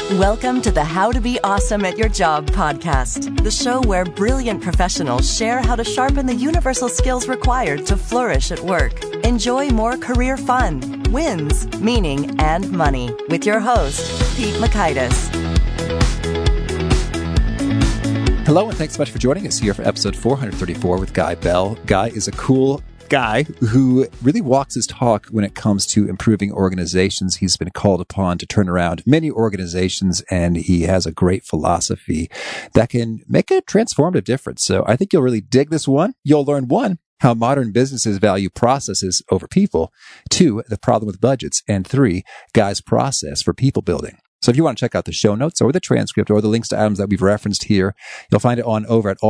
Welcome to the How to Be Awesome at Your Job podcast, the show where brilliant professionals share how to sharpen the universal skills required to flourish at work. Enjoy more career fun, wins, meaning, and money with your host, Pete Mockaitis. Hello, and thanks so much for joining us here for episode 434 with Guy Bell. Guy is a cool guy who really walks his talk when it comes to improving organizations. He's been called upon to turn around many organizations, and he has a great philosophy that can make a transformative difference. So I think you'll really dig this one. You'll learn, one, how modern businesses value processes over people, two, the problem with budgets, and three, Guy's process for people building. So if you want to check out the show notes or the transcript or the links to items that we've referenced here, you'll find it on over at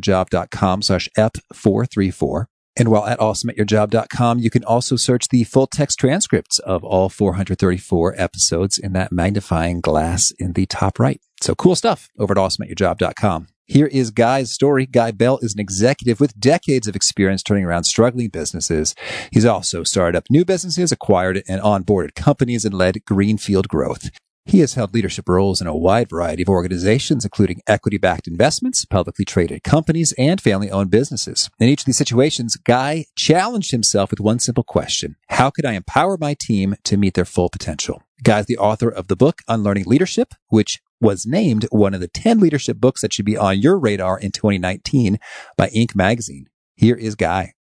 awesomeatyourjob.com/ep434. And while at awesomeatyourjob.com, you can also search the full text transcripts of all 434 episodes in that magnifying glass in the top right. So cool stuff over at awesomeatyourjob.com. Here is Guy's story. Guy Bell is an executive with decades of experience turning around struggling businesses. He's also started up new businesses, acquired and onboarded companies, and led greenfield growth. He has held leadership roles in a wide variety of organizations, including equity-backed investments, publicly traded companies, and family-owned businesses. In each of these situations, Guy challenged himself with one simple question: how could I empower my team to meet their full potential? Guy is the author of the book, Unlearning Leadership, which was named one of the 10 leadership books that should be on your radar in 2019 by Inc. magazine. Here is Guy.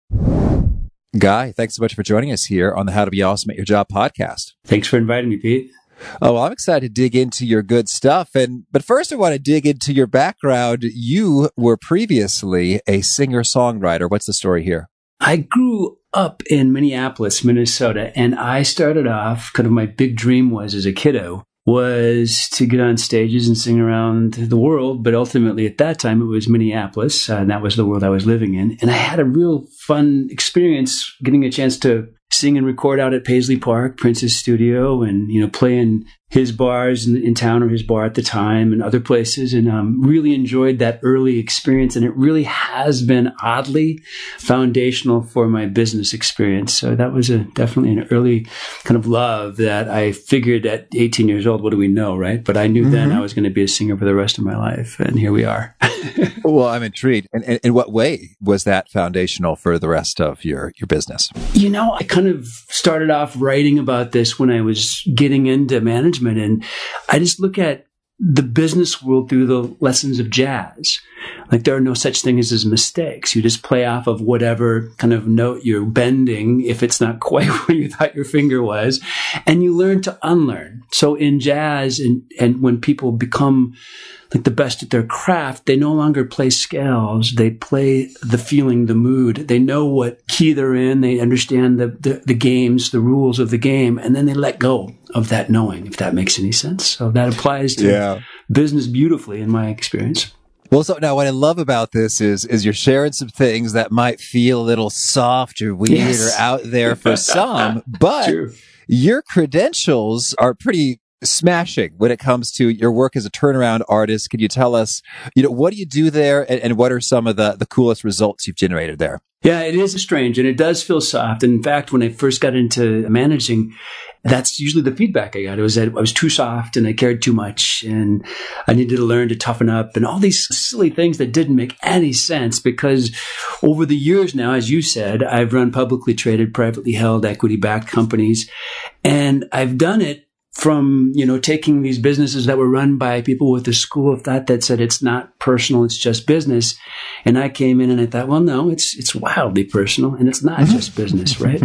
Guy, thanks so much for joining us here on the How to Be Awesome at Your Job podcast. Thanks for inviting me, Pete. Oh, well, I'm excited to dig into your good stuff. But first I want to dig into your background. You were previously a singer-songwriter. What's the story here? I grew up in Minneapolis, Minnesota, and I started off, kind of my big dream was as a kiddo, was to get on stages and sing around the world. But ultimately at that time, it was Minneapolis, and that was the world I was living in. And I had a real fun experience getting a chance to sing and record out at Paisley Park, Prince's studio, and, play in his bars in town, or his bar at the time, and other places, and really enjoyed that early experience. And it really has been oddly foundational for my business experience. So that was definitely an early kind of love that I figured at 18 years old, what do we know, right? But I knew then I was going to be a singer for the rest of my life. And here we are. Well, I'm intrigued. And in what way was that foundational for the rest of your business? I kind of started off writing about this when I was getting into management. And I just look at the business world through the lessons of jazz. Like, there are no such things as mistakes. You just play off of whatever kind of note you're bending, if it's not quite where you thought your finger was, and you learn to unlearn. So in jazz, and when people become like the best at their craft, they no longer play scales. They play the feeling, the mood. They know what key they're in. They understand the games, the rules of the game, and then they let go of that knowing, if that makes any sense. So that applies to business beautifully in my experience. Well, so now what I love about this is you're sharing some things that might feel a little soft or weird or out there for some, but True. Your credentials are pretty smashing when it comes to your work as a turnaround artist. Can you tell us, what do you do there, and what are some of the coolest results you've generated there? Yeah, it is strange, and it does feel soft. And in fact, when I first got into managing, that's usually the feedback I got. It was that I was too soft and I cared too much, and I needed to learn to toughen up, and all these silly things that didn't make any sense, because over the years now, as you said, I've run publicly traded, privately held, equity-backed companies, and I've done it from, taking these businesses that were run by people with a school of thought that said it's not personal, it's just business. And I came in and I thought, well, no, it's wildly personal, and it's not just business, right?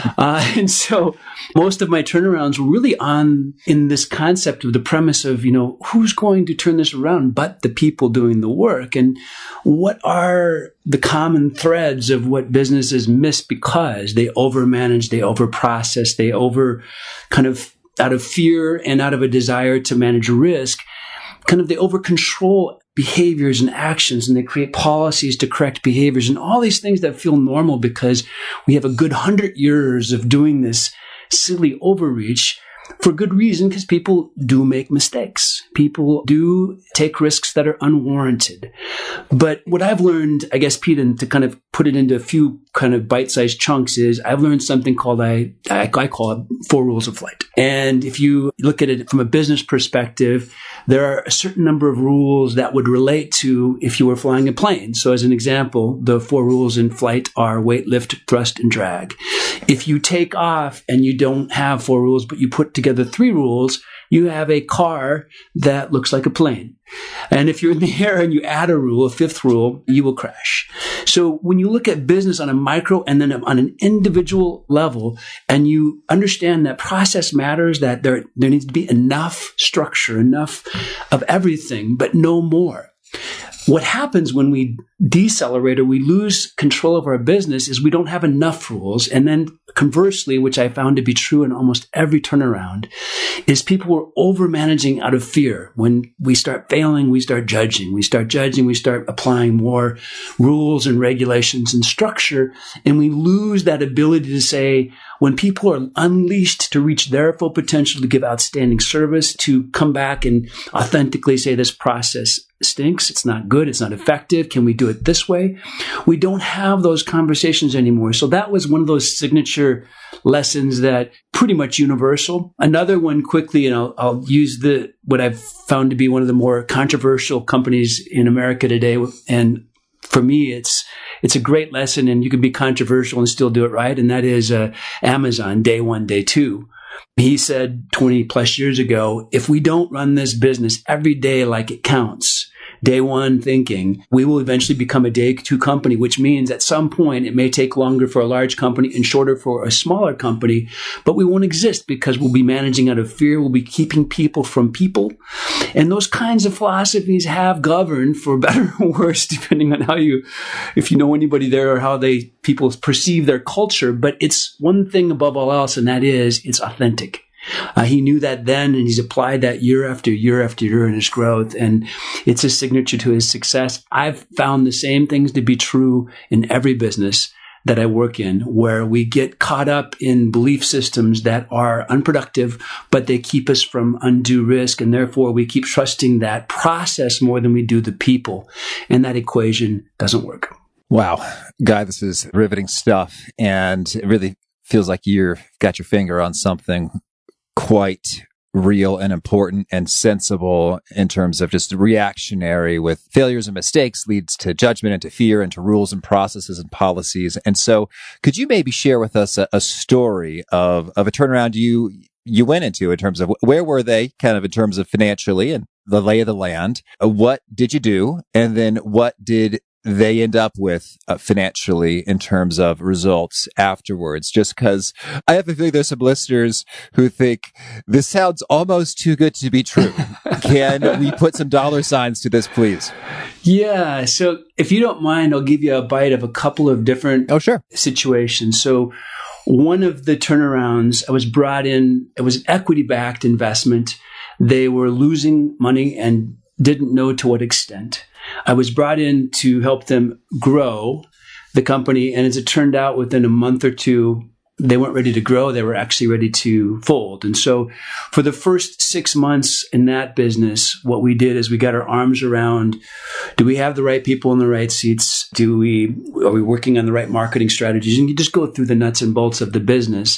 And so most of my turnarounds were really in this concept of the premise of, who's going to turn this around but the people doing the work? And what are the common threads of what businesses miss because they overmanage, they overprocess, they kind of, out of fear and out of a desire to manage risk, they over-control behaviors and actions, and they create policies to correct behaviors and all these things that feel normal because we have a good 100 years of doing this silly overreach for good reason, because people do make mistakes. People do take risks that are unwarranted. But what I've learned, I guess, Pete, and to kind of put it into a few kind of bite-sized chunks, is I've learned something called, I call it 4 rules of flight. And if you look at it from a business perspective, there are a certain number of rules that would relate to if you were flying a plane. So as an example, the 4 rules in flight are weight, lift, thrust, and drag. If you take off and you don't have 4 rules, but you put together 3 rules, you have a car that looks like a plane. And if you're in the air and you add a rule, a 5th rule, you will crash. So when you look at business on a micro and then on an individual level, and you understand that process matters, that there needs to be enough structure, enough of everything, but no more. What happens when we decelerate or we lose control of our business is we don't have enough rules. And then conversely, which I found to be true in almost every turnaround, is people are over managing out of fear. When we start failing, we start judging. We start judging, we start applying more rules and regulations and structure. And we lose that ability to say, when people are unleashed to reach their full potential, to give outstanding service, to come back and authentically say, this process stinks, it's not good, it's not effective, can we do it this way? We don't have those conversations anymore. So that was one of those signature lessons that pretty much universal. Another one quickly, and I'll use what I've found to be one of the more controversial companies in America today. And for me, it's a great lesson, and you can be controversial and still do it right. And that is Amazon, day 1, day 2. He said 20 plus years ago, if we don't run this business every day like it counts, day 1 thinking, we will eventually become a day 2 company, which means at some point it may take longer for a large company and shorter for a smaller company, but we won't exist because we'll be managing out of fear. We'll be keeping people from people. And those kinds of philosophies have governed, for better or worse, depending on if you know anybody there or how people perceive their culture. But it's one thing above all else, and that is it's authentic. He knew that then, and he's applied that year after year after year in his growth, and it's a signature to his success. I've found the same things to be true in every business that I work in, where we get caught up in belief systems that are unproductive, but they keep us from undue risk, and therefore we keep trusting that process more than we do the people, and that equation doesn't work. Wow. Guy, this is riveting stuff, and it really feels like you've got your finger on something quite real and important and sensible in terms of just reactionary with failures and mistakes leads to judgment and to fear and to rules and processes and policies. And so could you maybe share with us a story of a turnaround you went into in terms of where were they kind of in terms of financially and the lay of the land? What did you do? And then what did they end up with financially in terms of results afterwards? Just because I have a feeling there's some listeners who think this sounds almost too good to be true. Can we put some dollar signs to this, please? Yeah. So if you don't mind, I'll give you a bite of a couple of different situations. So one of the turnarounds, I was brought in, it was an equity-backed investment. They were losing money and didn't know to what extent. I was brought in to help them grow the company. And as it turned out, within a month or two, they weren't ready to grow. They were actually ready to fold. And so for the first 6 months in that business, what we did is we got our arms around, do we have the right people in the right seats? Are we working on the right marketing strategies? And you just go through the nuts and bolts of the business.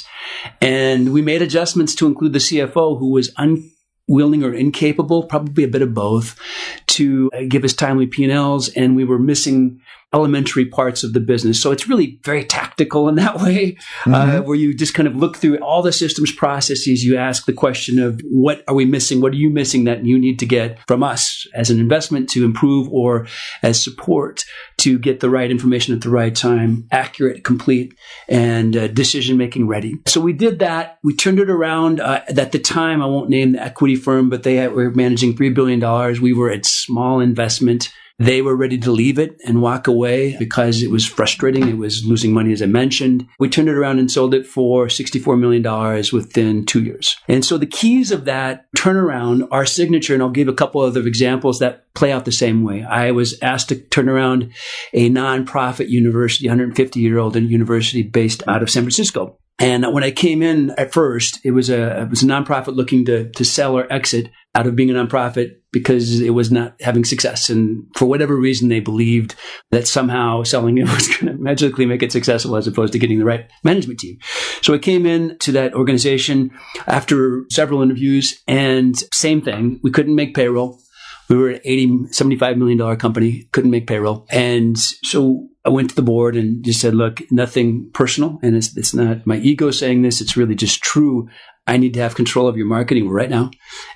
And we made adjustments to include the CFO, who was unwilling or incapable, probably a bit of both, to give us timely P&Ls, and we were missing elementary parts of the business. So it's really very tactical in that way, where you just kind of look through all the systems processes. You ask the question of, what are we missing? What are you missing that you need to get from us as an investment to improve, or as support to get the right information at the right time, accurate, complete, and decision-making ready. So we did that. We turned it around. At the time, I won't name the equity firm, but they were managing $3 billion. We were at small investment. They were ready to leave it and walk away because it was frustrating. It was losing money, as I mentioned. We turned it around and sold it for $64 million within 2 years. And so the keys of that turnaround are signature, and I'll give a couple other examples that play out the same way. I was asked to turn around a nonprofit university, 150-year-old university based out of San Francisco. And when I came in at first, it was a nonprofit looking to sell or exit out of being a nonprofit because it was not having success. And for whatever reason, they believed that somehow selling it was going to magically make it successful as opposed to getting the right management team. So I came in to that organization after several interviews, and same thing. We couldn't make payroll. We were an $75 million company, couldn't make payroll. And so I went to the board and just said, look, nothing personal. And it's not my ego saying this. It's really just true. I need to have control of your marketing right now.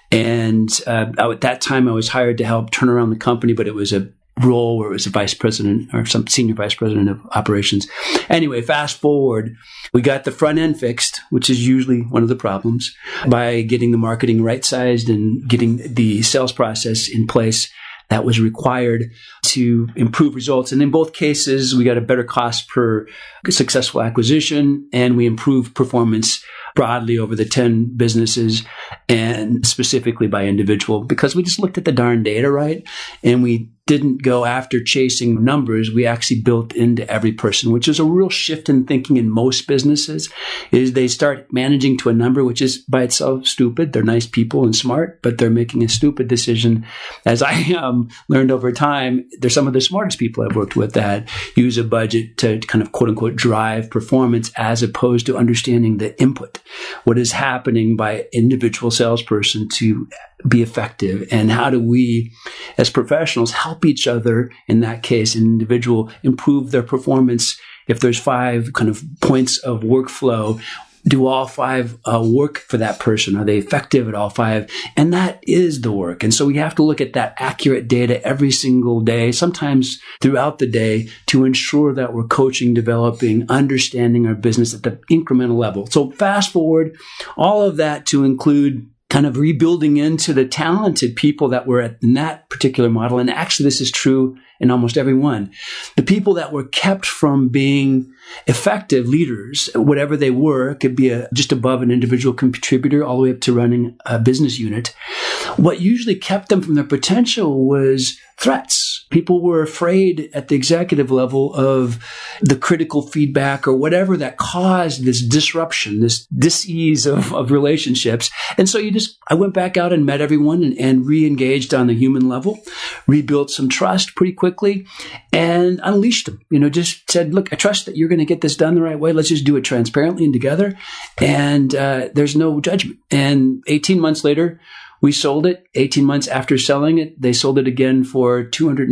And at that time, I was hired to help turn around the company, but it was a role where it was a vice president or some senior vice president of operations. Anyway, fast forward, we got the front end fixed, which is usually one of the problems, by getting the marketing right-sized and getting the sales process in place that was required to improve results. And in both cases, we got a better cost per successful acquisition, and we improved performance broadly over the 10 businesses and specifically by individual, because we just looked at the darn data, right? And we didn't go after chasing numbers. We actually built into every person, which is a real shift in thinking in most businesses, is they start managing to a number, which is by itself stupid. They're nice people and smart, but they're making a stupid decision. As I learned over time, they're some of the smartest people I've worked with that use a budget to kind of quote unquote drive performance as opposed to understanding the input, what is happening by individual salesperson to be effective, and how do we as professionals help each other, in that case, an individual, improve their performance. If there's 5 kind of points of workflow, do all 5 work for that person? Are they effective at all 5? And that is the work. And so we have to look at that accurate data every single day, sometimes throughout the day, to ensure that we're coaching, developing, understanding our business at the incremental level. So fast forward, all of that to include kind of rebuilding into the talented people that were in that particular model. And actually, this is true in almost every one. The people that were kept from being effective leaders, whatever they were, could be just above an individual contributor all the way up to running a business unit. What usually kept them from their potential was threats. People were afraid at the executive level of the critical feedback or whatever that caused this disruption, this dis-ease of relationships. And so I went back out and met everyone and re-engaged on the human level, rebuilt some trust pretty quickly, and unleashed them. Just said, look, I trust that you're going to get this done the right way. Let's just do it transparently and together. And there's no judgment. And 18 months later, we sold it. 18 months after selling it, they sold it again for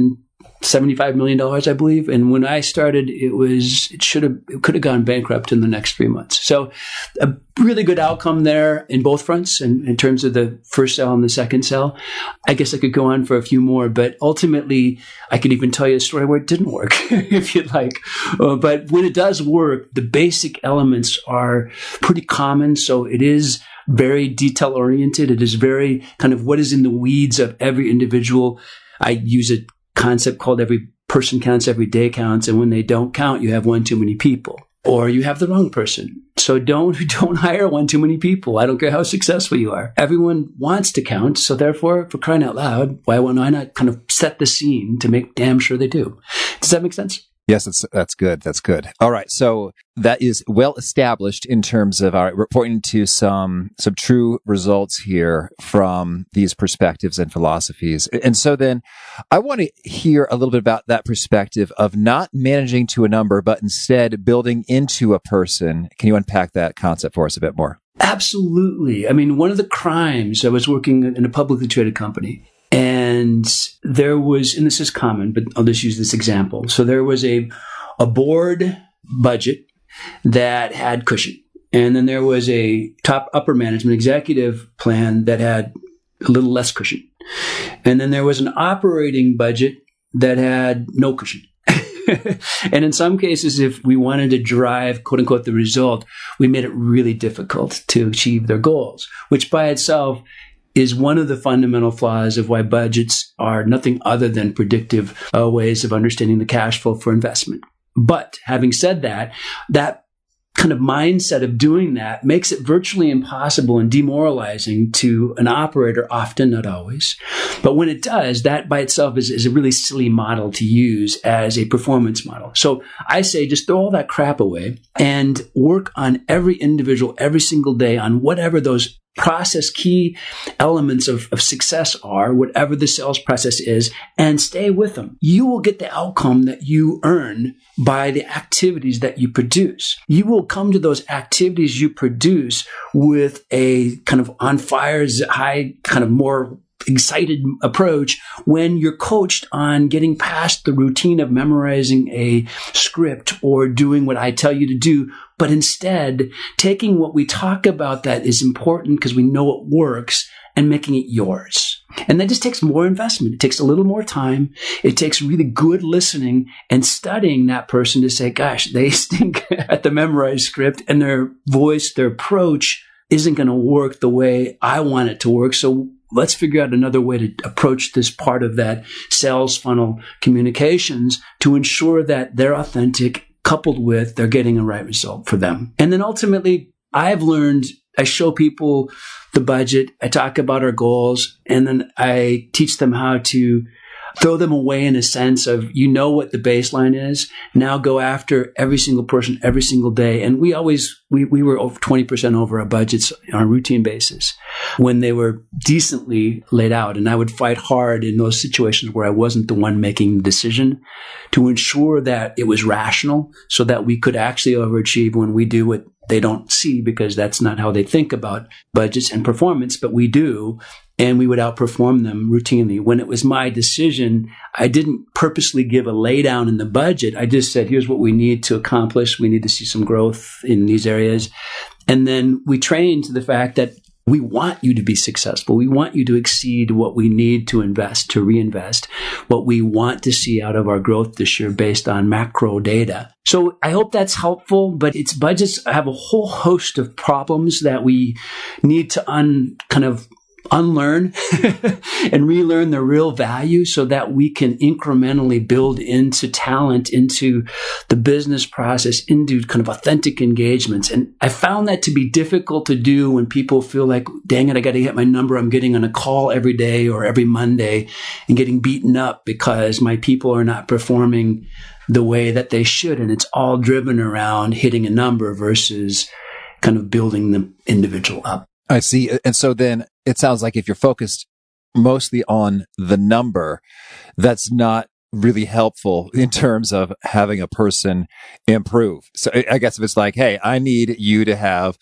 $275 million, I believe. And when I started, it could have gone bankrupt in the next 3 months. So a really good outcome there in both fronts, in terms of the first sell and the second sell. I guess I could go on for a few more, but ultimately I could even tell you a story where it didn't work if you'd like. But when it does work, the basic elements are pretty common. So it is very detail oriented. It is very kind of what is in the weeds of every individual. I use a concept called every person counts, every day counts. And when they don't count, you have one too many people, or you have the wrong person. So don't hire one too many people. I don't care how successful you are. Everyone wants to count. So therefore, for crying out loud, why not kind of set the scene to make damn sure they do? Does that make sense? Yes, that's good. That's good. All right. So that is well established in terms of we're pointing to some true results here from these perspectives and philosophies. And so then I want to hear a little bit about that perspective of not managing to a number, but instead building into a person. Can you unpack that concept for us a bit more? Absolutely. I mean, one of the crimes, I was working in a publicly traded company. And there was, and this is common, but I'll just use this example. So there was a board budget that had cushion. And then there was a upper management executive plan that had a little less cushion. And then there was an operating budget that had no cushion. And in some cases, if we wanted to drive, quote unquote, the result, we made it really difficult to achieve their goals, which by itself is one of the fundamental flaws of why budgets are nothing other than predictive ways of understanding the cash flow for investment. But having said that, that kind of mindset of doing that makes it virtually impossible and demoralizing to an operator, often, not always. But when it does, that by itself is a really silly model to use as a performance model. So I say just throw all that crap away and work on every individual, every single day on whatever those process key elements of success are, whatever the sales process is, and stay with them. You will get the outcome that you earn by the activities that you produce. You will come to those activities you produce with a kind of on fire, high, kind of more excited approach when you're coached on getting past the routine of memorizing a script or doing what I tell you to do, but instead taking what we talk about that is important because we know it works and making it yours. And that just takes more investment. It takes a little more time. It takes really good listening and studying that person to say, gosh, they stink at the memorized script and their voice, their approach isn't going to work the way I want it to work. So let's figure out another way to approach this part of that sales funnel communications to ensure that they're authentic, coupled with they're getting a right result for them. And then ultimately, I've learned, I show people the budget, I talk about our goals, and then I teach them how to throw them away in a sense of, you know what the baseline is. Now go after every single person every single day. And we were over 20% over our budgets on a routine basis when they were decently laid out. And I would fight hard in those situations where I wasn't the one making the decision to ensure that it was rational so that we could actually overachieve when we do what they don't see, because that's not how they think about budgets and performance, but we do. And we would outperform them routinely. When it was my decision, I didn't purposely give a lay down in the budget. I just said, here's what we need to accomplish. We need to see some growth in these areas. And then we trained to the fact that we want you to be successful. We want you to exceed what we need to invest, to reinvest, what we want to see out of our growth this year based on macro data. So I hope that's helpful, but its budgets have a whole host of problems that we need to unlearn and relearn the real value so that we can incrementally build into talent, into the business process, into kind of authentic engagements. And I found that to be difficult to do when people feel like, dang it, I got to hit my number. I'm getting on a call every day or every Monday and getting beaten up because my people are not performing the way that they should. And it's all driven around hitting a number versus kind of building the individual up. I see. And so then it sounds like if you're focused mostly on the number, that's not really helpful in terms of having a person improve. So I guess if it's like, hey, I need you to have,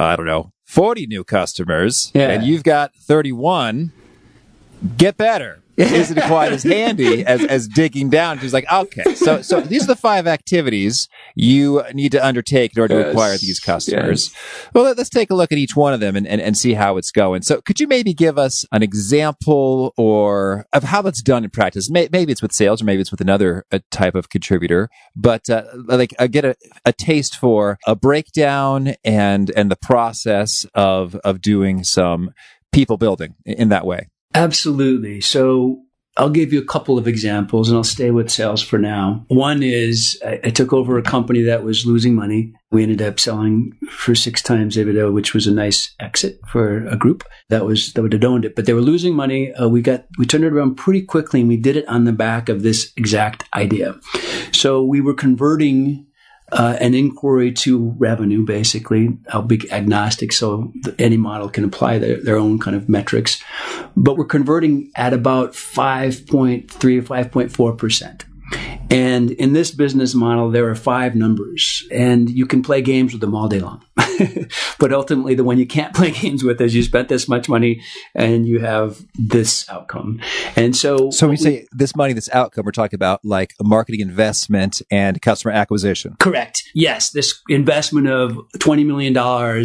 40 new customers, and you've got 31, get better. Isn't quite as handy as digging down. She's like, okay, so these are the 5 activities you need to undertake in order to acquire these customers. Yes. Well, let's take a look at each one of them and see how it's going. So could you maybe give us an example or of how that's done in practice? Maybe it's with sales or maybe it's with another type of contributor, but get a taste for a breakdown and the process of doing some people building in that way. Absolutely. So I'll give you a couple of examples and I'll stay with sales for now. One is I took over a company that was losing money. We ended up selling for 6 times EBITDA, which was a nice exit for a group that would have owned it. But they were losing money. We turned it around pretty quickly, and we did it on the back of this exact idea. So we were converting an inquiry to revenue, basically. I'll be agnostic, so any model can apply their own kind of metrics. But we're converting at about 5.3 or 5.4%. And in this business model, there are 5 numbers, and you can play games with them all day long. But ultimately, the one you can't play games with is you spent this much money and you have this outcome. And so when you say this money, this outcome, we're talking about like a marketing investment and customer acquisition. Correct. Yes. This investment of $20 million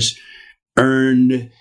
earned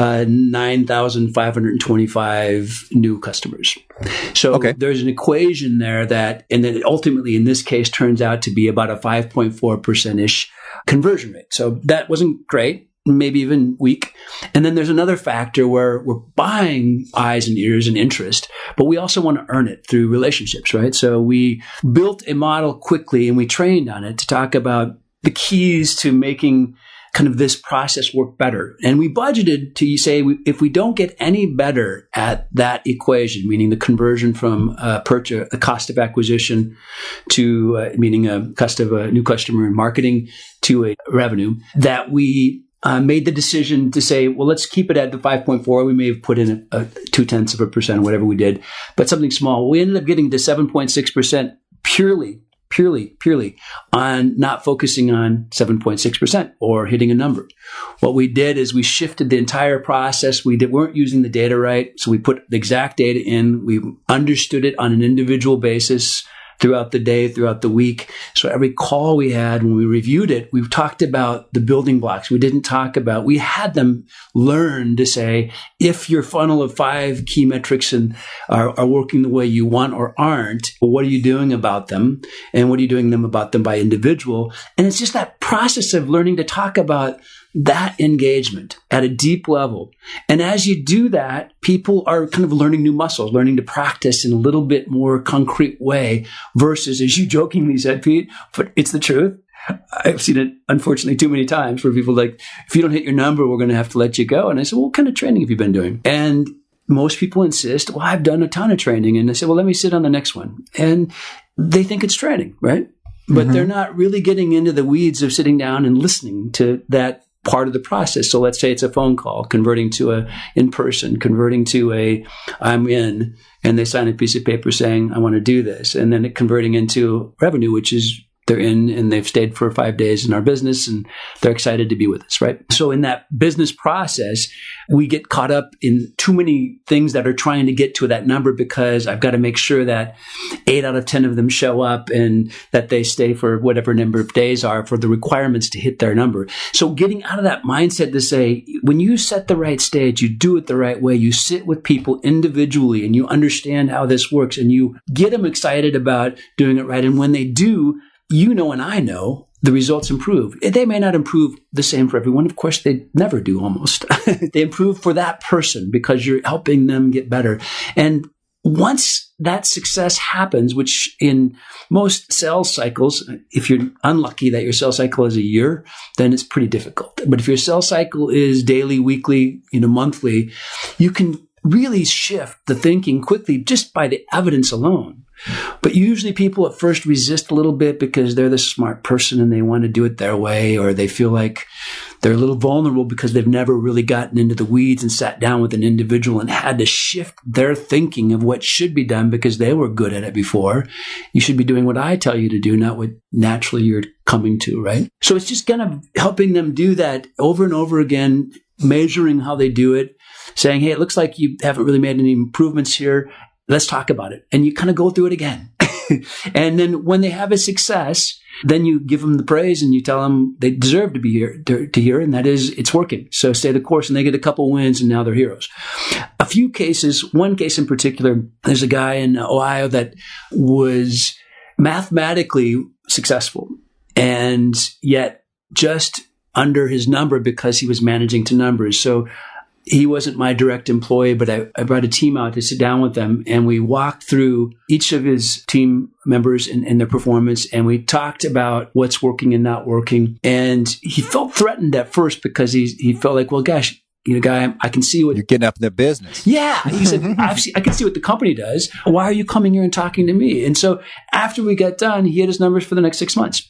9,525 new customers. So there's an equation there and then ultimately in this case turns out to be about a 5.4%-ish conversion rate. So that wasn't great, maybe even weak. And then there's another factor where we're buying eyes and ears and interest, but we also want to earn it through relationships, right? So we built a model quickly and we trained on it to talk about the keys to making kind of this process work better. And we budgeted to say, if we don't get any better at that equation, meaning the conversion from purchase, the cost of acquisition to, meaning a cost of a new customer and marketing to a revenue, that we made the decision to say, well, let's keep it at the 5.4. We may have put in a 0.2%, whatever we did, but something small. We ended up getting to 7.6% purely on not focusing on 7.6% or hitting a number. What we did is we shifted the entire process. We weren't using the data right. So we put the exact data in. We understood it on an individual basis throughout the day, throughout the week. So every call we had, when we reviewed it, we talked about the building blocks. We had them learn to say, if your funnel of 5 key metrics are working the way you want or aren't, well, what are you doing about them? And what are you doing about them by individual? And it's just that process of learning to talk about that engagement at a deep level. And as you do that, people are kind of learning new muscles, learning to practice in a little bit more concrete way versus, as you jokingly said, Pete, but it's the truth. I've seen it, unfortunately, too many times where people are like, if you don't hit your number, we're going to have to let you go. And I said, well, what kind of training have you been doing? And most people insist, well, I've done a ton of training. And I said, well, let me sit on the next one. And they think it's training, right? But they're not really getting into the weeds of sitting down and listening to that part of the process. So let's say it's a phone call, converting to a in-person, converting to a I'm in, and they sign a piece of paper saying, I want to do this. And then it converting into revenue, which is they're in and they've stayed for 5 days in our business and they're excited to be with us, right? So in that business process, we get caught up in too many things that are trying to get to that number because I've got to make sure that 8 out of 10 of them show up and that they stay for whatever number of days are for the requirements to hit their number. So getting out of that mindset to say, when you set the right stage, you do it the right way, you sit with people individually and you understand how this works and you get them excited about doing it right. And when they do, you know, and I know the results improve. They may not improve the same for everyone. Of course, they never do almost. They improve for that person because you're helping them get better. And once that success happens, which in most sales cycles, if you're unlucky that your sales cycle is a year, then it's pretty difficult. But if your sales cycle is daily, weekly, monthly, you can really shift the thinking quickly just by the evidence alone. But usually people at first resist a little bit because they're the smart person and they want to do it their way, or they feel like they're a little vulnerable because they've never really gotten into the weeds and sat down with an individual and had to shift their thinking of what should be done because they were good at it before. You should be doing what I tell you to do, not what naturally you're coming to, right? So it's just kind of helping them do that over and over again, measuring how they do it, saying, hey, it looks like you haven't really made any improvements here. Let's talk about it. And you kind of go through it again. And then when they have a success, then you give them the praise and you tell them they deserve to be here, to hear, and that is, it's working. So stay the course, and they get a couple wins and now they're heroes. A few cases, one case in particular, there's a guy in Ohio that was mathematically successful and yet just under his number because he was managing to numbers. So he wasn't my direct employee, but I brought a team out to sit down with them, and we walked through each of his team members and their performance, and we talked about what's working and not working. And he felt threatened at first because he felt like, well, gosh, guy, I can see what you're getting up in the business. Yeah. He said, I can see what the company does. Why are you coming here and talking to me? And so after we got done, he hit his numbers for the next 6 months.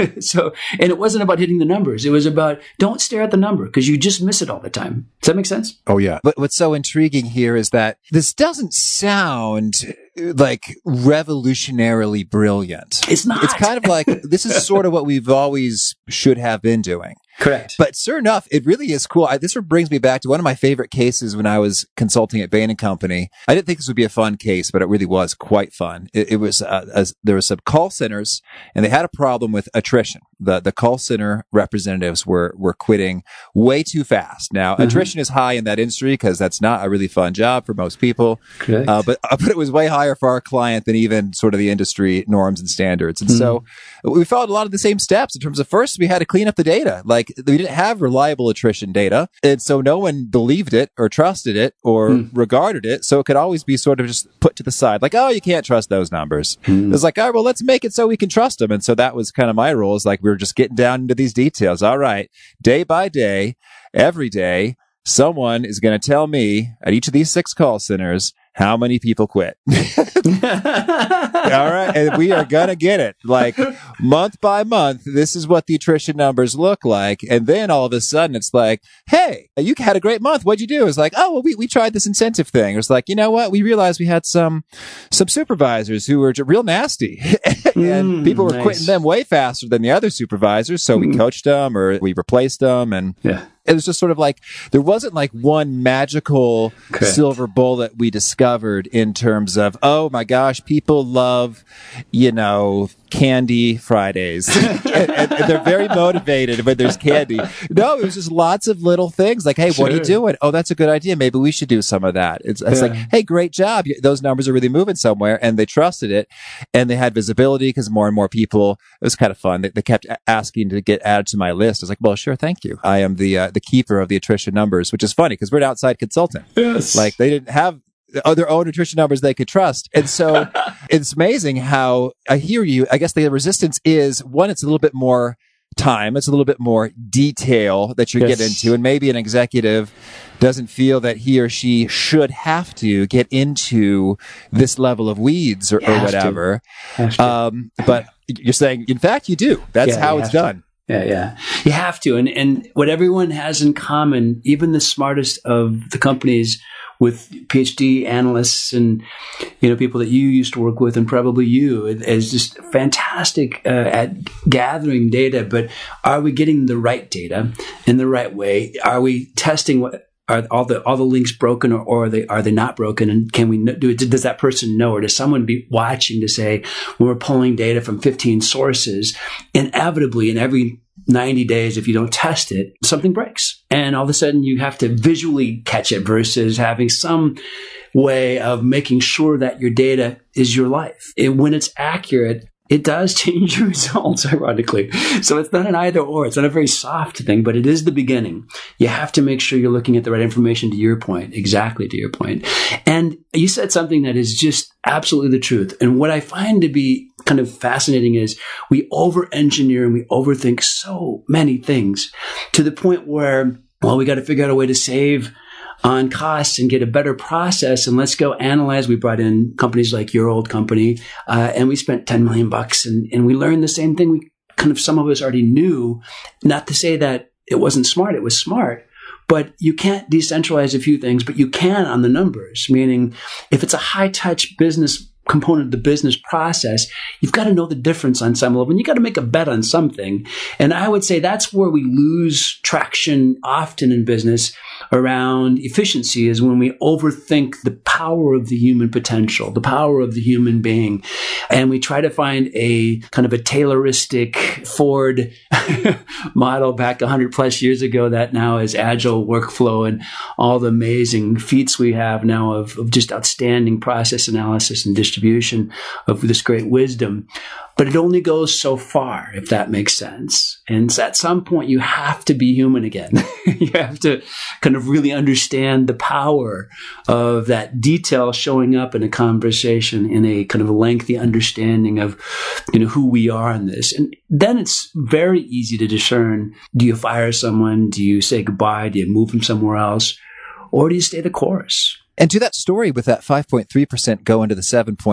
And it wasn't about hitting the numbers. It was about, don't stare at the number because you just miss it all the time. Does that make sense? Oh, yeah. But what's so intriguing here is that this doesn't sound like revolutionarily brilliant. It's not. It's kind of like, this is sort of what we've always should have been doing. Correct. But sure enough, it really is cool. This brings me back to one of my favorite cases when I was consulting at Bain & Company. I didn't think this would be a fun case, but it really was quite fun. It was, there were some call centers and they had a problem with attrition. The call center representatives were quitting way too fast. Now, attrition is high in that industry because that's not a really fun job for most people. Correct. But it was way higher for our client than even sort of the industry norms and standards. And so we followed a lot of the same steps in terms of, first, we had to clean up the data. Like, like, we didn't have reliable attrition data. And so no one believed it or trusted it or regarded it. So it could always be sort of just put to the side. Like, oh, you can't trust those numbers. It's like, all right, well, let's make it so we can trust them. And so that was kind of my role, is like, we were just getting down into these details. All right, day by day, every day, someone is going to tell me at each of these 6 call centers how many people quit. All right. And we are going to get it. Like, month by month, this is what the attrition numbers look like. And then all of a sudden it's like, hey, you had a great month. What'd you do? It's like, oh, well, we tried this incentive thing. It's like, you know what? We realized we had some supervisors who were real nasty and people were quitting them way faster than the other supervisors. So we coached them or we replaced them. And it was just sort of like, there wasn't like one magical silver bullet we discovered in terms of, oh my gosh, people love, candy Fridays. and they're very motivated when there's candy. No, it was just lots of little things like, hey, what are you doing? Oh, that's a good idea. Maybe we should do some of that. It's like, hey, great job. Those numbers are really moving somewhere. And they trusted it. And they had visibility because more and more people, it was kind of fun. They kept asking to get added to my list. I was like, well, sure. Thank you. I am the keeper of the attrition numbers, which is funny because we're an outside consultant. Yes. Like, they didn't have their own attrition numbers they could trust. And so it's amazing how I hear you. I guess the resistance is, one, it's a little bit more time. It's a little bit more detail that you get into. And maybe an executive doesn't feel that he or she should have to get into this level of weeds or whatever. But you're saying, in fact, you do. That's how it's done. Yeah. You have to. And what everyone has in common, even the smartest of the companies with PhD analysts and, people that you used to work with, and probably you, is just fantastic at gathering data. But are we getting the right data in the right way? Are we testing what? Are all the links broken, or are they not broken? And can we do it? Does that person know, or does someone be watching to say, when we're pulling data from 15 sources, inevitably in every 90 days, if you don't test it, something breaks. And all of a sudden you have to visually catch it versus having some way of making sure that your data is your life. When it's accurate, it does change your results, ironically. So it's not an either or. It's not a very soft thing, but it is the beginning. You have to make sure you're looking at the right information, to your point, exactly to your point. And you said something that is just absolutely the truth. And what I find to be kind of fascinating is we over-engineer and we overthink so many things to the point where, well, we got to figure out a way to save on costs and get a better process, and let's go analyze. We brought in companies like your old company, and we spent $10 million, and we learned the same thing. We some of us already knew. Not to say that it wasn't smart; it was smart. But you can't decentralize a few things, but you can on the numbers. Meaning, if it's a high-touch business component of the business process, you've got to know the difference on some level, and you got to make a bet on something. And I would say that's where we lose traction often in business around efficiency, is when we overthink the power of the human potential, the power of the human being. And we try to find a kind of a Tayloristic Ford model back 100 plus years ago that now is agile workflow and all the amazing feats we have now of just outstanding process analysis and distribution of this great wisdom. But it only goes so far, if that makes sense. And so at some point, you have to be human again. You have to kind of really understand the power of that detail showing up in a conversation, in a kind of a lengthy understanding of, who we are in this. And then it's very easy to discern, do you fire someone? Do you say goodbye? Do you move them somewhere else? Or do you stay the course? And to that story with that 5.3% go into the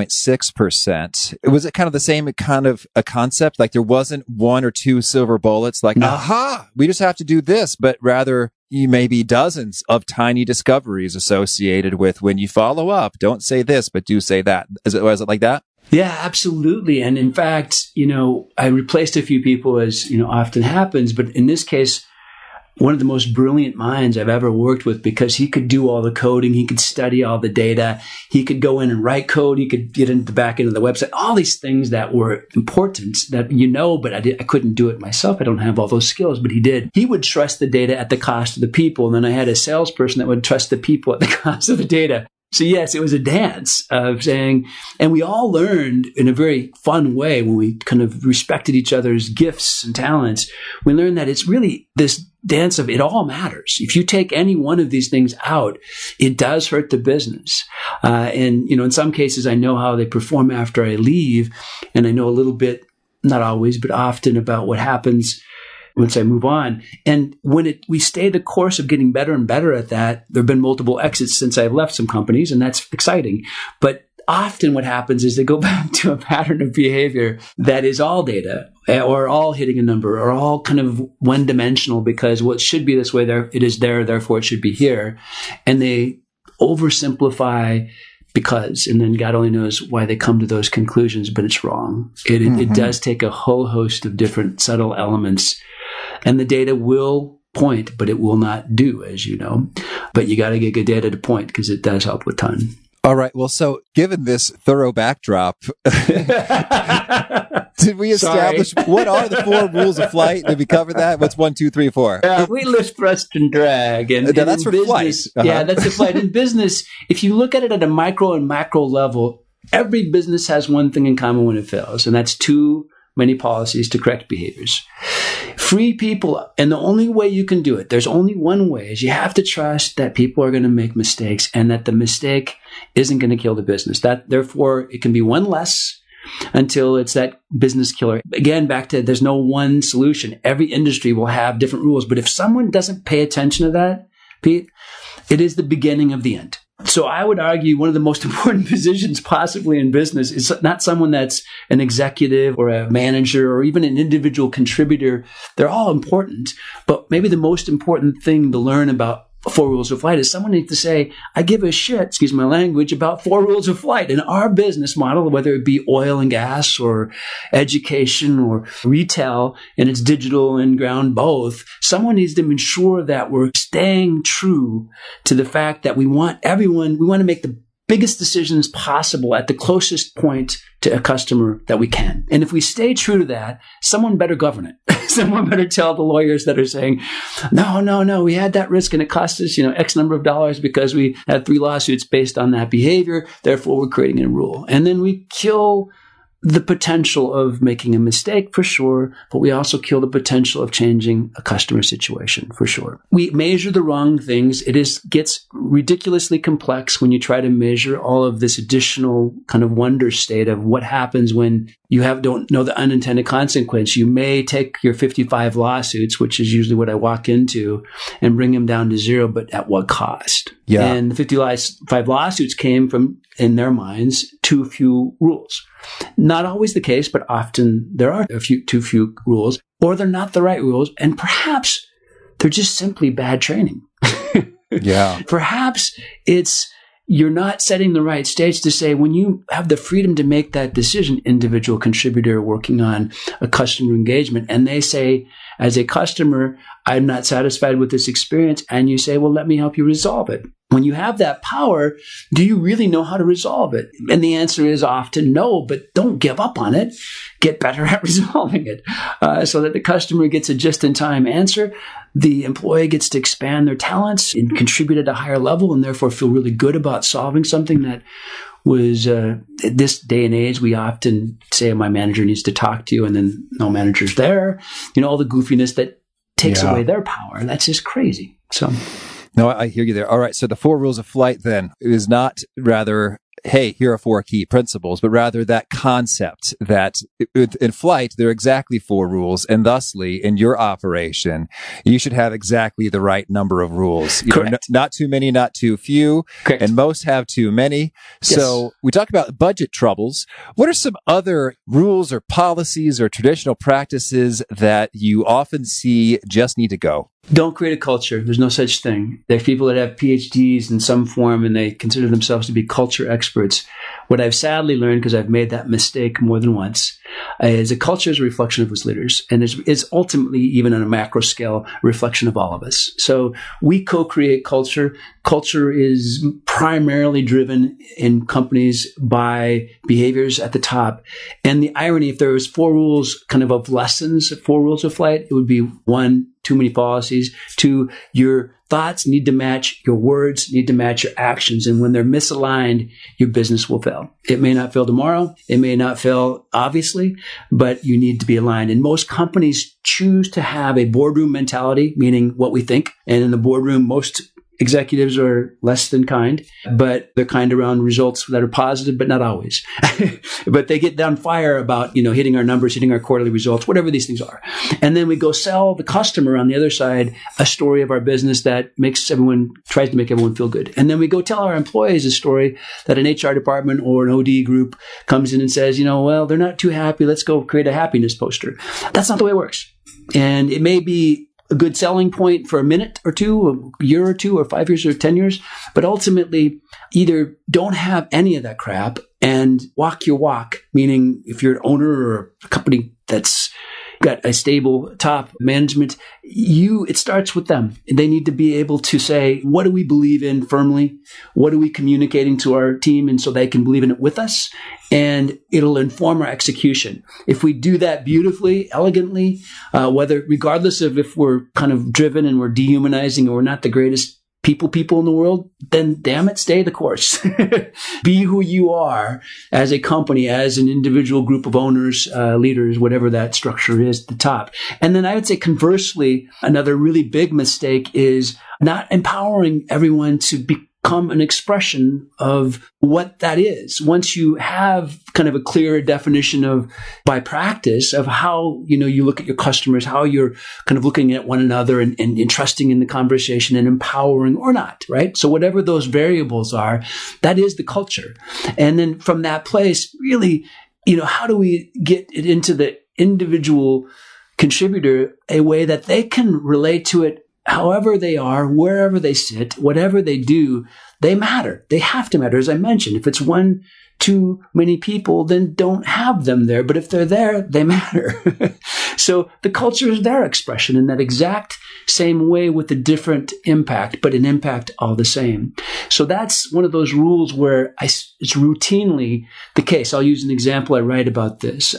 7.6%, was it kind of the same kind of a concept? Like there wasn't one or two silver bullets like, aha, we just have to do this, but rather maybe dozens of tiny discoveries associated with when you follow up, don't say this, but do say that. Was it like that? Yeah, absolutely. And in fact, I replaced a few people, as, often happens, but in this case, one of the most brilliant minds I've ever worked with, because he could do all the coding. He could study all the data. He could go in and write code. He could get into the back end of the website, all these things that were important that but I couldn't do it myself. I don't have all those skills, but he did. He would trust the data at the cost of the people. And then I had a salesperson that would trust the people at the cost of the data. So yes, it was a dance of saying, and we all learned in a very fun way when we kind of respected each other's gifts and talents. We learned that it's really this dance of it all matters. If you take any one of these things out, it does hurt the business. And, in some cases, I know how they perform after I leave, and I know a little bit, not always, but often about what happens once I move on. And when we stay the course of getting better and better at that, there have been multiple exits since I've left some companies, and that's exciting. But often what happens is they go back to a pattern of behavior that is all data or all hitting a number or all kind of one-dimensional because what should be this way, it is there, therefore it should be here. And they oversimplify because, and then God only knows why they come to those conclusions, but it's wrong. It does take a whole host of different subtle elements. And the data will point, but it will not do, as you know. But you got to get good data to point because it does help a ton. All right. Well, so given this thorough backdrop, did we establish what are the 4 rules of flight? Did we cover that? What's 1, 2, 3, 4? We lift, thrust, and drag. And that's for business, flight. Yeah, that's the flight. In business, if you look at it at a micro and macro level, every business has one thing in common when it fails, and that's too many policies to correct behaviors. Free people, and the only way you can do it, there's only one way, is you have to trust that people are going to make mistakes and that the mistake isn't going to kill the business. Therefore, it can be one less until it's that business killer. Again, back to there's no one solution. Every industry will have different rules. But if someone doesn't pay attention to that, Pete, it is the beginning of the end. So I would argue one of the most important positions possibly in business is not someone that's an executive or a manager or even an individual contributor. They're all important, but maybe the most important thing to learn about 4 rules of flight is someone needs to say, I give a shit, excuse my language, about 4 rules of flight. In our business model, whether it be oil and gas or education or retail, and it's digital and ground both, someone needs to ensure that we're staying true to the fact that we want to make the biggest decisions possible at the closest point to a customer that we can. And if we stay true to that, someone better govern it. Someone better tell the lawyers that are saying, no, we had that risk and it cost us, X number of dollars because we had 3 lawsuits based on that behavior. Therefore, we're creating a rule. And then we kill the potential of making a mistake for sure, but we also kill the potential of changing a customer situation for sure. We measure the wrong things. It gets ridiculously complex when you try to measure all of this additional kind of wonder state of what happens when you don't know the unintended consequence. You may take your 55 lawsuits, which is usually what I walk into, and bring them down to 0, but at what cost? Yeah. And the 55 lawsuits came from, in their minds, too few rules. Not always the case, but often there are too few rules, or they're not the right rules, and perhaps they're just simply bad training. Yeah. Perhaps you're not setting the right stage to say, when you have the freedom to make that decision, individual contributor working on a customer engagement, and they say, as a customer, I'm not satisfied with this experience, and you say, well, let me help you resolve it. When you have that power, do you really know how to resolve it? And the answer is often no, but don't give up on it. Get better at resolving it so that the customer gets a just-in-time answer. The employee gets to expand their talents and contribute at a higher level and therefore feel really good about solving something that was, at this day and age, we often say my manager needs to talk to you and then no manager's there. All the goofiness that takes away their power. That's just crazy. So... No, I hear you there. All right. So the 4 rules of flight then is not rather, hey, here are 4 key principles, but rather that concept that in flight, there are exactly 4 rules. And thusly, in your operation, you should have exactly the right number of rules. Correct. Not too many, not too few. Correct. And most have too many. Yes. So we talk about budget troubles. What are some other rules or policies or traditional practices that you often see just need to go? Don't create a culture. There's no such thing. There are people that have PhDs in some form and they consider themselves to be culture experts. What I've sadly learned, because I've made that mistake more than once, is a culture is a reflection of its leaders, and is ultimately, even on a macro scale, a reflection of all of us. So we co-create culture. Culture is primarily driven in companies by behaviors at the top. And the irony, if there was 4 rules kind of lessons, 4 rules of flight, it would be 1, too many policies. 2, your thoughts need to match your words, need to match your actions. And when they're misaligned, your business will fail. It may not fail tomorrow. It may not fail, obviously, but you need to be aligned. And most companies choose to have a boardroom mentality, meaning what we think. And in the boardroom, most executives are less than kind, but they're kind around results that are positive, but not always. But they get on fire about, hitting our numbers, hitting our quarterly results, whatever these things are. And then we go sell the customer on the other side a story of our business that tries to make everyone feel good. And then we go tell our employees a story that an HR department or an OD group comes in and says, well, they're not too happy. Let's go create a happiness poster. That's not the way it works. And it may be a good selling point for a minute or two, a year or 2, or 5 years or 10 years. But ultimately, either don't have any of that crap and walk your walk, meaning if you're an owner or a company that's got a stable top management, it starts with them. They need to be able to say, what do we believe in firmly? What are we communicating to our team? And so they can believe in it with us, and it'll inform our execution. If we do that beautifully, elegantly, regardless of if we're kind of driven and we're dehumanizing or we're not the greatest people in the world, then damn it, stay the course. Be who you are as a company, as an individual group of owners, leaders, whatever that structure is at the top. And then I would say conversely, another really big mistake is not empowering everyone to become an expression of what that is. Once you have kind of a clear definition of, by practice, of how, you look at your customers, how you're kind of looking at one another and trusting in the conversation and empowering or not, right? So whatever those variables are, that is the culture. And then from that place, really, how do we get it into the individual contributor a way that they can relate to it however they are, wherever they sit, whatever they do, they matter. They have to matter. As I mentioned, if it's one too many people, then don't have them there. But if they're there, they matter. So the culture is their expression in that exact same way with a different impact, but an impact all the same. So that's one of those rules where it's routinely the case. I'll use an example. I write about this.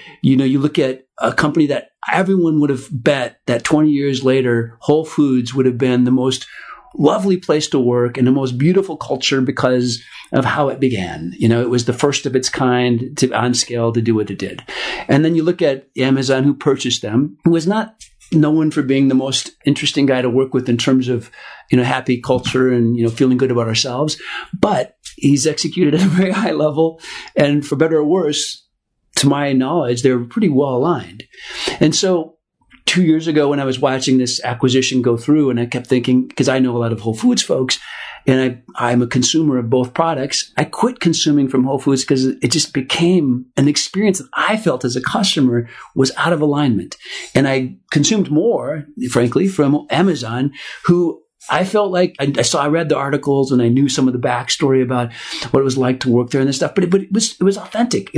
You look at a company that everyone would have bet that 20 years later, Whole Foods would have been the most lovely place to work and the most beautiful culture because of how it began. It was the first of its kind on scale to do what it did. And then you look at Amazon, who purchased them, who was not known for being the most interesting guy to work with in terms of, happy culture and, feeling good about ourselves. But he's executed at a very high level. And for better or worse, to my knowledge, they're pretty well aligned. And so 2 years ago when I was watching this acquisition go through, and I kept thinking, because I know a lot of Whole Foods folks, and I'm a consumer of both products, I quit consuming from Whole Foods because it just became an experience that I felt as a customer was out of alignment. And I consumed more, frankly, from Amazon, who I felt like I read the articles and I knew some of the backstory about what it was like to work there and this stuff, but it was authentic.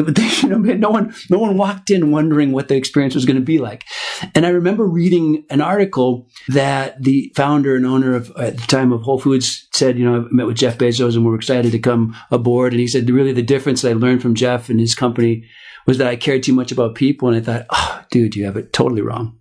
No one walked in wondering what the experience was going to be like. And I remember reading an article that the founder and owner at the time of Whole Foods said, I met with Jeff Bezos and we're excited to come aboard. And he said, really the difference that I learned from Jeff and his company was that I cared too much about people. And I thought, oh, dude, you have it totally wrong.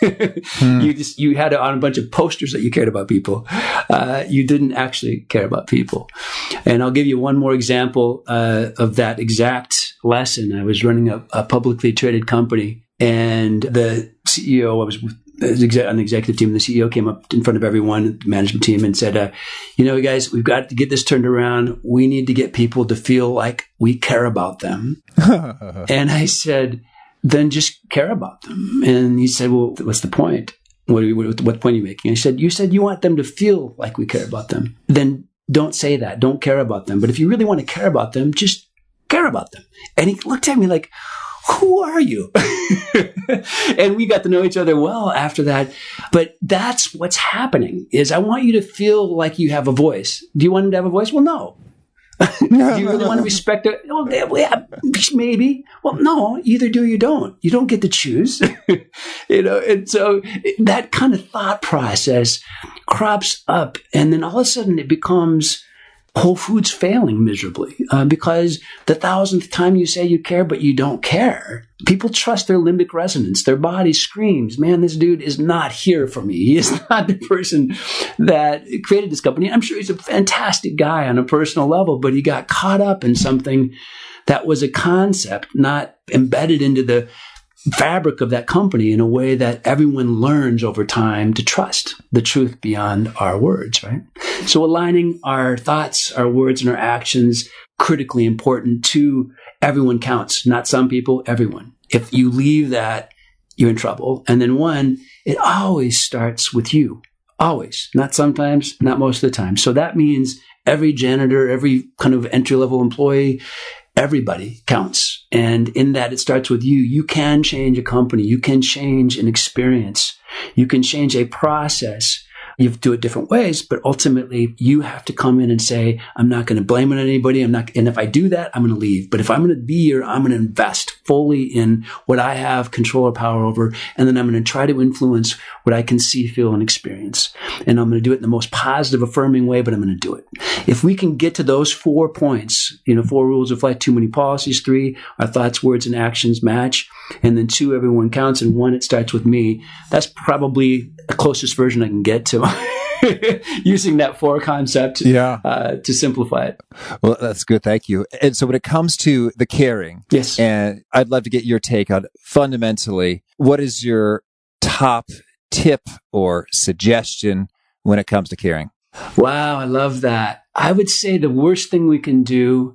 You had it on a bunch of posters that you cared about people. You didn't actually care about people. And I'll give you one more example of that exact lesson. I was running a publicly traded company, and the CEO, I was on the executive team, the CEO came up in front of everyone, the management team, and said, guys, we've got to get this turned around. We need to get people to feel like we care about them. And I said, then just care about them. And he said, well, what's the point? What point are you making? I said, you said you want them to feel like we care about them. Then don't say that. Don't care about them. But if you really want to care about them, just care about them. And he looked at me like, who are you? And we got to know each other well after that. But that's what's happening is I want you to feel like you have a voice. Do you want them to have a voice? Well, no. Do you really want to respect it? Oh, yeah, maybe. Well, no, either do or you don't. You don't get to choose. And so that kind of thought process crops up, and then all of a sudden it becomes Whole Foods failing miserably because the 1,000th time you say you care, but you don't care. People trust their limbic resonance. Their body screams, man, this dude is not here for me. He is not the person that created this company. I'm sure he's a fantastic guy on a personal level, but he got caught up in something that was a concept, not embedded into the fabric of that company in a way that everyone learns over time to trust the truth beyond our words, right? So aligning our thoughts, our words, and our actions, critically important to everyone counts, not some people, everyone. If you leave that, you're in trouble. And then it always starts with you. Always. Not sometimes, not most of the time. So that means every janitor, every kind of entry-level employee, everybody counts. And in that, it starts with you. You can change a company. You can change an experience. You can change a process. You do it different ways, but ultimately you have to come in and say, I'm not going to blame it on anybody. And if I do that, I'm going to leave. But if I'm going to be here, I'm going to invest fully in what I have control or power over. And then I'm going to try to influence what I can see, feel, and experience. And I'm going to do it in the most positive, affirming way, but I'm going to do it. If we can get to those 4 points, 4 rules of life, too many policies, 3, our thoughts, words, and actions match. And then 2, everyone counts. And 1, it starts with me. That's probably the closest version I can get to using that 4 concept to simplify it. Well, that's good. Thank you. And so when it comes to the caring, yes, and I'd love to get your take on fundamentally, what is your top tip or suggestion when it comes to caring? Wow, I love that. I would say the worst thing we can do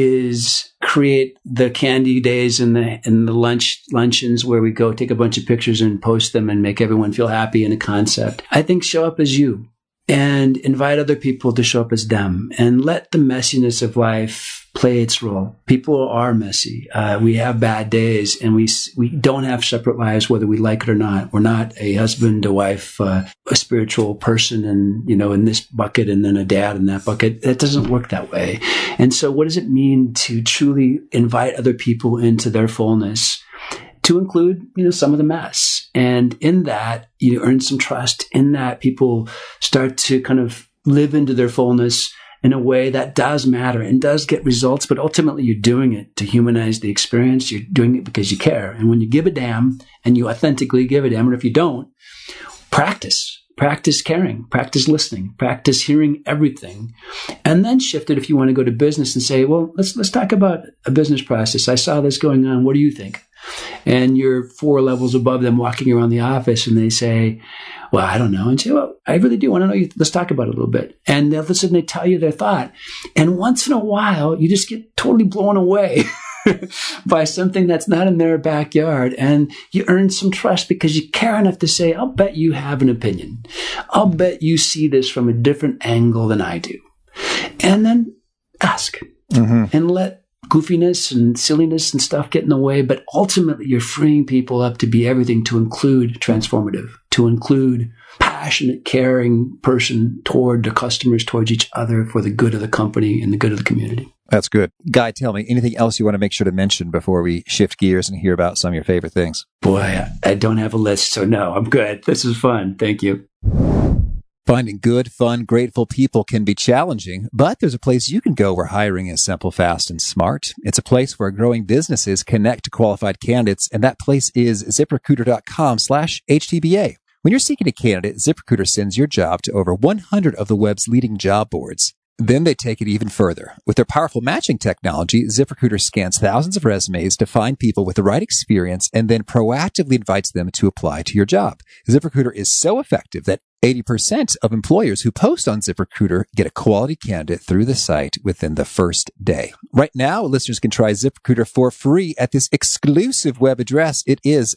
is create the candy days and the luncheons where we go take a bunch of pictures and post them and make everyone feel happy in a concept. I think show up as you and invite other people to show up as them and let the messiness of life play its role. People are messy. We have bad days and we don't have separate lives, whether we like it or not. We're not a husband, a wife, a spiritual person and, in this bucket and then a dad in that bucket. That doesn't work that way. And so what does it mean to truly invite other people into their fullness, to include, some of the mess? And in that, you earn some trust. In that, people start to kind of live into their fullness in a way that does matter and does get results, but ultimately you're doing it to humanize the experience. You're doing it because you care. And when you give a damn and you authentically give a damn, and if you don't, practice caring, practice listening, practice hearing everything, and then shift it if you want to go to business and say, well, let's talk about a business process. I saw this going on. What do you think? And you're 4 levels above them walking around the office and they say, well, I don't know. And say, well, I really do want to know you. Let's talk about it a little bit. And all of a sudden they tell you their thought. And once in a while, you just get totally blown away by something that's not in their backyard. And you earn some trust because you care enough to say, I'll bet you have an opinion. I'll bet you see this from a different angle than I do. And then ask and let goofiness and silliness and stuff get in the way. But ultimately, you're freeing people up to be everything, to include transformative, to include passionate, caring person toward the customers, towards each other, for the good of the company and the good of the community. That's good. Guy, tell me, anything else you want to make sure to mention before we shift gears and hear about some of your favorite things? Boy, I don't have a list, so no, I'm good. This is fun. Thank you. Finding good, fun, grateful people can be challenging, but there's a place you can go where hiring is simple, fast, and smart. It's a place where growing businesses connect to qualified candidates, and that place is ZipRecruiter.com/HTBA. When you're seeking a candidate, ZipRecruiter sends your job to over 100 of the web's leading job boards. Then they take it even further. With their powerful matching technology, ZipRecruiter scans thousands of resumes to find people with the right experience and then proactively invites them to apply to your job. ZipRecruiter is so effective that 80% of employers who post on ZipRecruiter get a quality candidate through the site within the first day. Right now, listeners can try ZipRecruiter for free at this exclusive web address. It is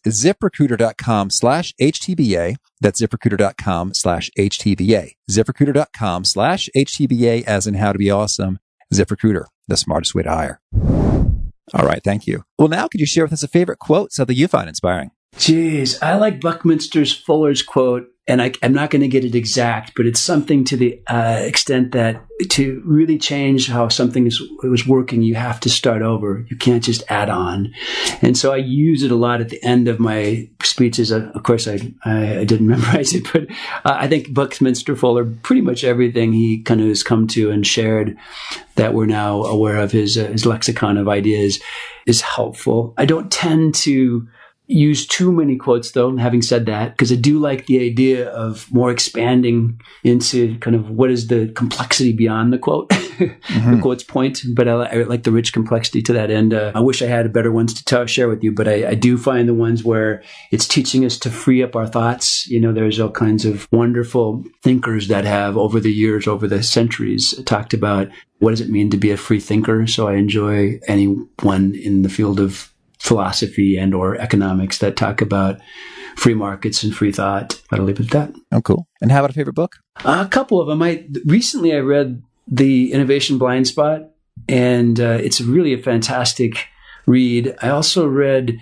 ZipRecruiter.com/HTBA. That's ZipRecruiter.com/HTBA. ZipRecruiter.com/HTBA, as in how to be awesome. ZipRecruiter, the smartest way to hire. All right, thank you. Well, now could you share with us a favorite quote, something you find inspiring? Geez, I like Buckminster Fuller's quote, and I'm not going to get it exact, but it's something to the extent that to really change how something was working, you have to start over. You can't just add on. And so I use it a lot at the end of my speeches. Of course, I didn't memorize it, but I think Buckminster Fuller, pretty much everything he kind of has come to and shared that we're now aware of, his lexicon of ideas, is helpful. I don't tend to use too many quotes, though, having said that, because I do like the idea of more expanding into kind of what is the complexity beyond the quote, the quote's point. But I like the rich complexity to that end. I wish I had better ones to share with you, but I do find the ones where it's teaching us to free up our thoughts. There's all kinds of wonderful thinkers that have, over the years, over the centuries, talked about what does it mean to be a free thinker. So I enjoy anyone in the field of philosophy and or economics that talk about free markets and free thought. I'll leave it at that. Oh, cool. And how about a favorite book? A couple of them. Recently I read The Innovation Blind Spot, and it's really a fantastic read. I also read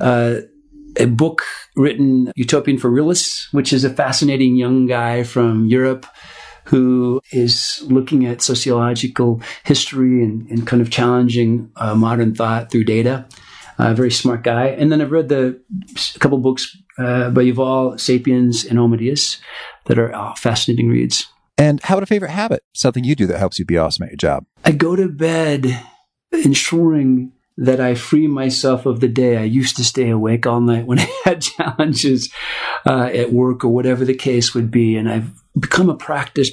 a book written, Utopian for Realists, which is a fascinating young guy from Europe who is looking at sociological history and kind of challenging modern thought through data. A very smart guy. And then I've read a couple books by Yuval, Sapiens, and Homo Deus that are fascinating reads. And how about a favorite habit? Something you do that helps you be awesome at your job? I go to bed ensuring that I free myself of the day. I used to stay awake all night when I had challenges at work or whatever the case would be. And I've become a practice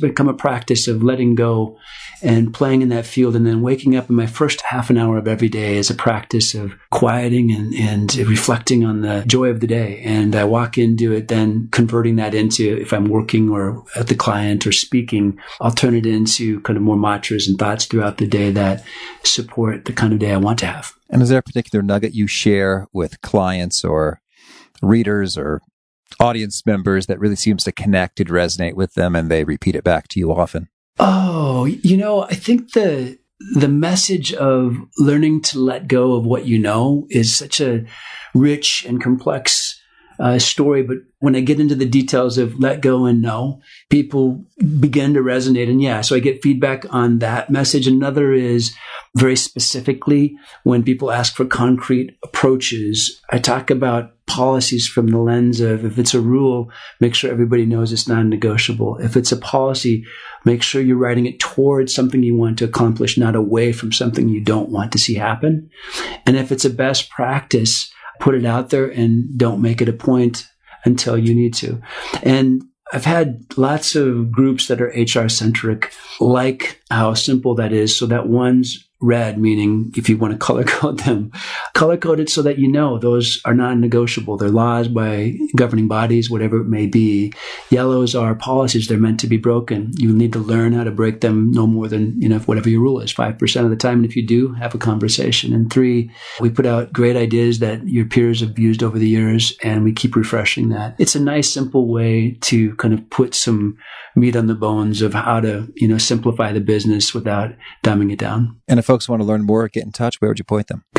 of letting go and playing in that field, and then waking up in my first half an hour of every day is a practice of quieting and reflecting on the joy of the day. And I walk into it, then converting that into, if I'm working or at the client or speaking, I'll turn it into kind of more mantras and thoughts throughout the day that support the kind of day I want to have. And is there a particular nugget you share with clients or readers or audience members that really seems to connect and resonate with them, and they repeat it back to you often? Oh, I think the message of learning to let go of what you know is such a rich and complex story. But when I get into the details of let go and know, people begin to resonate. And so I get feedback on that message. Another is very specifically when people ask for concrete approaches, I talk about policies from the lens of, if it's a rule, make sure everybody knows it's non-negotiable. If it's a policy, make sure you're writing it towards something you want to accomplish, not away from something you don't want to see happen. And if it's a best practice, put it out there and don't make it a point until you need to. And I've had lots of groups that are HR centric, like how simple that is, so that one's red, meaning if you want to color code them, color code it so that those are non-negotiable. They're laws by governing bodies, whatever it may be. Yellows are policies. They're meant to be broken. You need to learn how to break them no more than, whatever your rule is, 5% of the time. And if you do, have a conversation. And 3, we put out great ideas that your peers have used over the years, and we keep refreshing that. It's a nice, simple way to kind of put some meat on the bones of how to, simplify the business without dumbing it down. And if folks want to learn more, get in touch, where would you point them?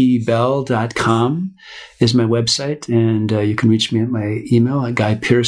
GuyPBell.com is my website, and you can reach me at my email at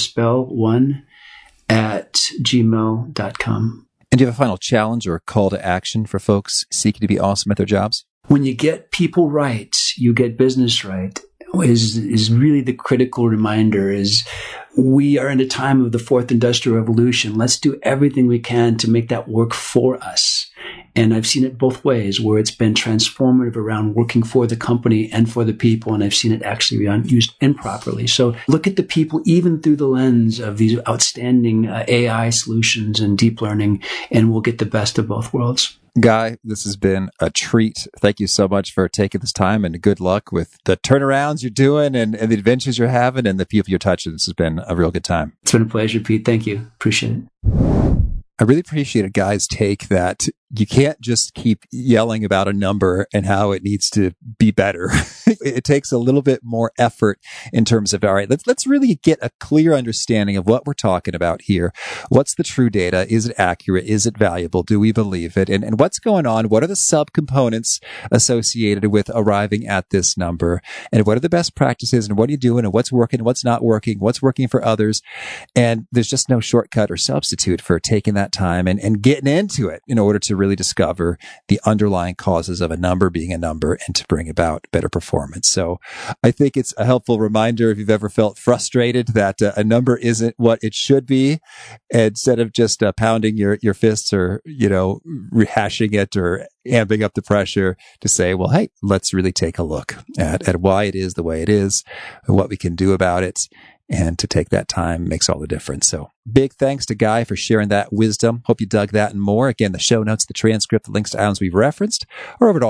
guypearcebell1@gmail.com. And do you have a final challenge or call to action for folks seeking to be awesome at their jobs? When you get people right, you get business right. Is really the critical reminder is we are in a time of the 4th Industrial Revolution. Let's do everything we can to make that work for us. And I've seen it both ways, where it's been transformative around working for the company and for the people. And I've seen it actually used improperly. So look at the people, even through the lens of these outstanding AI solutions and deep learning, and we'll get the best of both worlds. Guy, this has been a treat. Thank you so much for taking this time, and good luck with the turnarounds you're doing and the adventures you're having and the people you're touching. This has been a real good time. It's been a pleasure, Pete. Thank you. Appreciate it. I really appreciated Guy's take that you can't just keep yelling about a number and how it needs to be better. It takes a little bit more effort in terms of, all right, let's really get a clear understanding of what we're talking about here. What's the true data? Is it accurate? Is it valuable? Do we believe it? And what's going on? What are the subcomponents associated with arriving at this number? And what are the best practices? And what are you doing? And what's working? What's not working? What's working for others? And there's just no shortcut or substitute for taking that time and getting into it in order to really discover the underlying causes of a number being a number and to bring about better performance. So I think it's a helpful reminder if you've ever felt frustrated that a number isn't what it should be, instead of just pounding your fists or, rehashing it or amping up the pressure, to say, well, hey, let's really take a look at why it is the way it is, and what we can do about it. And to take that time makes all the difference. So big thanks to Guy for sharing that wisdom. Hope you dug that and more. Again, the show notes, the transcript, the links to items we've referenced are over at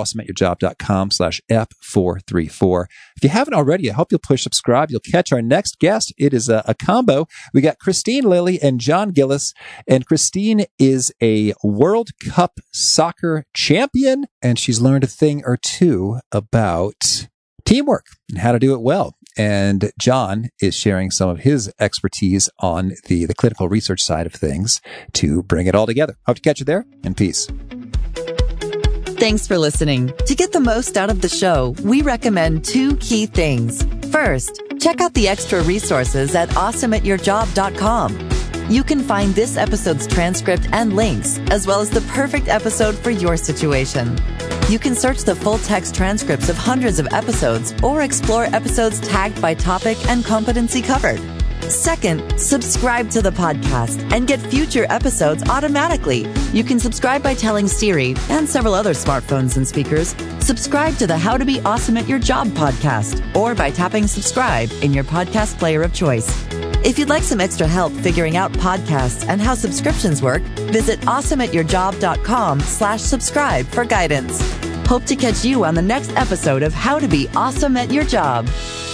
awesomeatyourjob.com/F434. If you haven't already, I hope you'll push subscribe. You'll catch our next guest. It is a combo. We got Christine Lilly and John Gillis. And Christine is a World Cup soccer champion, and she's learned a thing or two about teamwork and how to do it well. And John is sharing some of his expertise on the clinical research side of things to bring it all together. Hope to catch you there, and peace. Thanks for listening. To get the most out of the show, we recommend 2 key things. First, check out the extra resources at awesomeatyourjob.com. You can find this episode's transcript and links, as well as the perfect episode for your situation. You can search the full text transcripts of hundreds of episodes or explore episodes tagged by topic and competency covered. Second, subscribe to the podcast and get future episodes automatically. You can subscribe by telling Siri and several other smartphones and speakers, subscribe to the How to Be Awesome at Your Job podcast, or by tapping subscribe in your podcast player of choice. If you'd like some extra help figuring out podcasts and how subscriptions work, visit awesomeatyourjob.com/subscribe for guidance. Hope to catch you on the next episode of How to Be Awesome at Your Job.